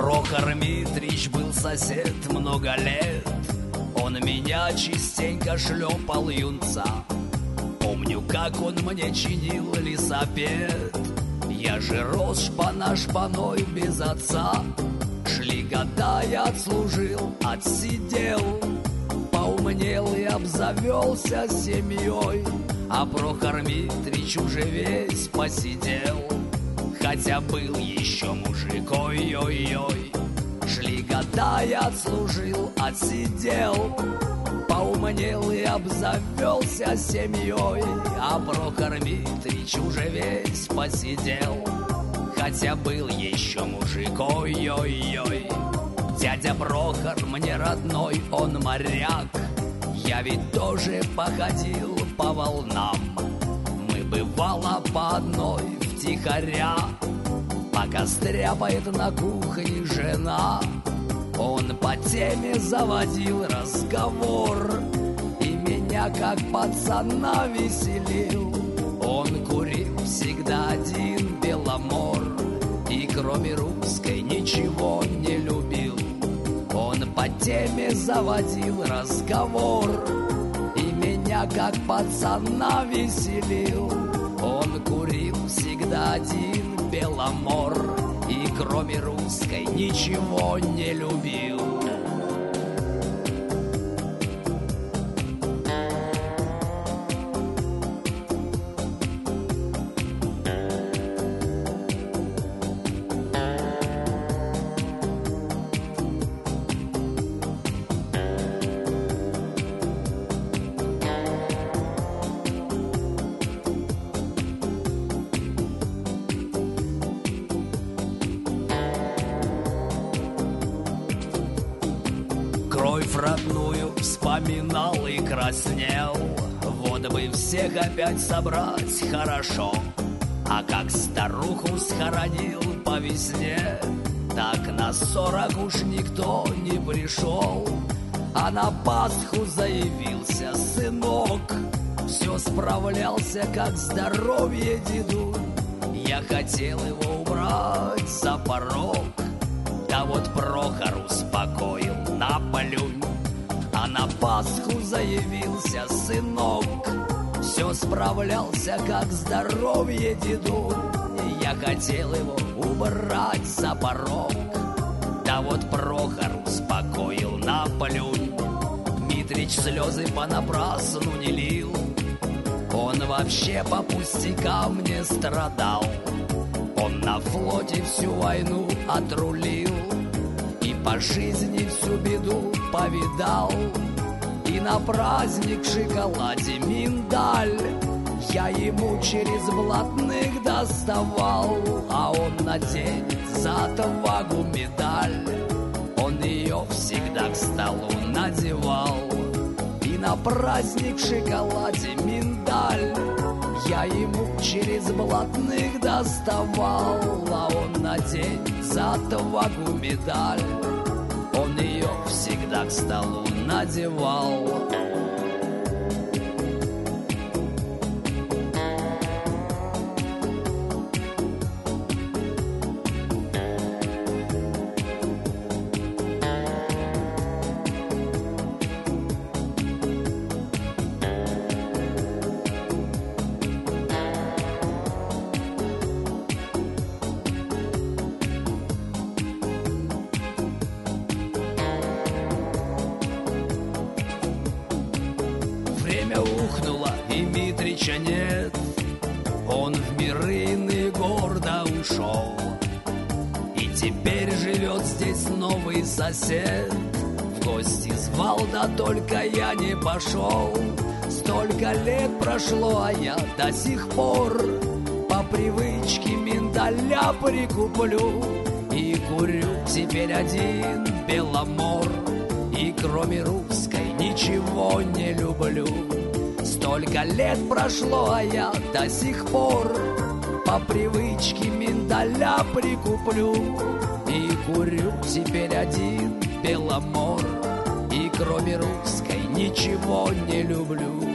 Прохор Митрич был сосед много лет. Он меня частенько шлепал юнца. Помню, как он мне чинил лесопед. Я же рос шпана-шпаной без отца. Шли года, я отслужил, отсидел. Поумнел и обзавелся семьей. А Прохор Митрич уже весь посидел. Хотя был еще мужик, ой-ой-ой. Шли года, я отслужил, отсидел. Поумнел и обзавелся семьей. А Прохор Митрич уже весь посидел. Хотя был еще мужик, ой-ой-ой. Дядя Прохор мне родной, он моряк. Я ведь тоже походил по волнам. Мы бывало по одной втихаря. Пока стряпает на кухне жена, он по теме заводил разговор и меня как пацана веселил. Он курил всегда один Беломор и кроме русской ничего не любил. Он по теме заводил разговор и меня как пацана веселил. Он курил всегда один Беломор и кроме русской ничего не любил. Кровь родную вспоминал и краснел. Вот бы всех опять собрать хорошо. А как старуху схоронил по весне, так на 40 уж никто не пришел. А на Пасху заявился сынок. Все справлялся, как здоровье деду. Я хотел его убрать за порог. Да вот Прохор успокоил, наплюнь. А на Пасху заявился сынок. Все справлялся, как здоровье деду. Я хотел его убрать за порог. Да вот Прохор успокоил, наплюнь. Митрич слезы понапрасну не лил. Он вообще по пустякам не страдал. Он на флоте всю войну отрулил и по жизни всю беду повидал. И на праздник в шоколаде миндаль я ему через блатных доставал. А он наденет за отвагу медаль. Он ее всегда к столу надевал. И на праздник в шоколаде миндаль я ему через блатных доставал. А он наденет за отвагу медаль. Он ее всегда к столу надевал. Время ухнуло, и Митрича нет. Он в миры иные гордо ушел. И теперь живет здесь новый сосед. В гости звал, да только я не пошел. Столько лет прошло, а я до сих пор по привычке миндаля прикуплю. И курю теперь один Беломор. И кроме русской ничего не люблю. Столько лет прошло, а я до сих пор по привычке миндаля прикуплю. И курю теперь один Беломор. И кроме русской ничего не люблю.